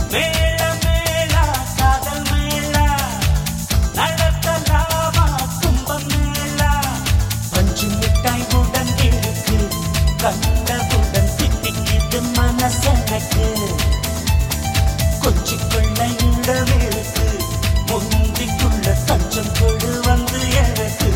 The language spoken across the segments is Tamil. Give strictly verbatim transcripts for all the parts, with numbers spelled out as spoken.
மேள மேள காதல் மேள நடத்தலாமா கும்பம் மேள பஞ்சு மிட்டாய் உடன் இருக்கு கண்டவுடன் திட்டிக்கிது மனசெனக்கு கொஞ்சிக்குள்ள இடமிருக்கு முந்திக்குள்ள தஞ்சம் கொடு வந்து எனக்கு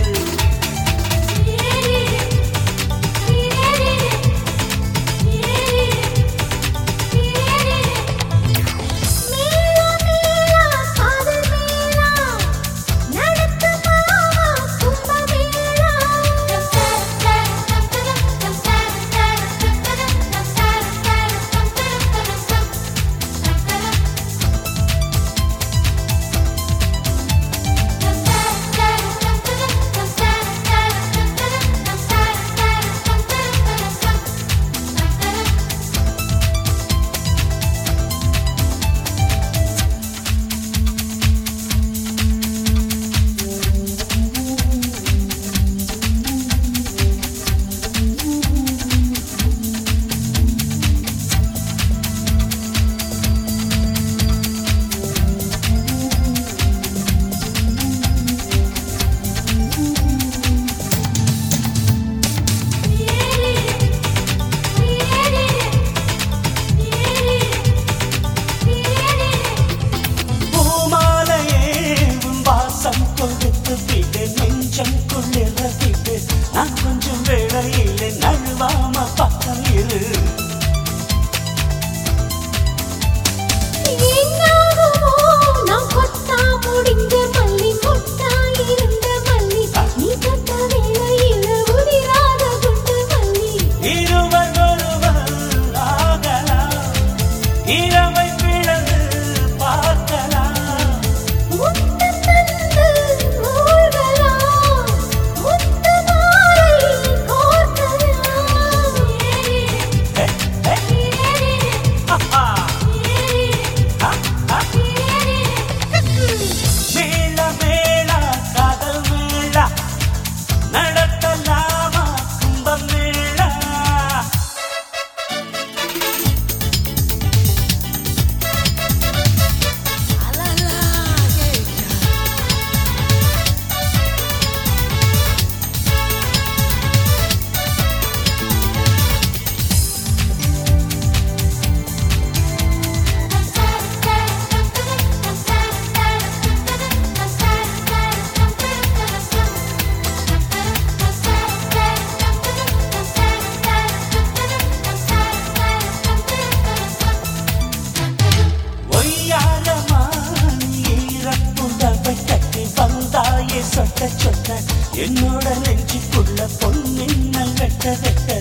நான் கொஞ்சம் வேளையிலே நழுவாம பக்கம் இரு நான் கொத்தா முடிந்த மல்லி கொத்தா இருந்த மல்லி நீ கொத்த வேளையில உதிராத குண்டு மல்லி இருவர் ஒருவர் ஆகலாம் இரவை பிளந்து பார்க்கலாம் சொட்ட சொட்ட என்னோட நெஞ்சுக்குள்ள பொன்னின்னல் வெட்ட வெட்ட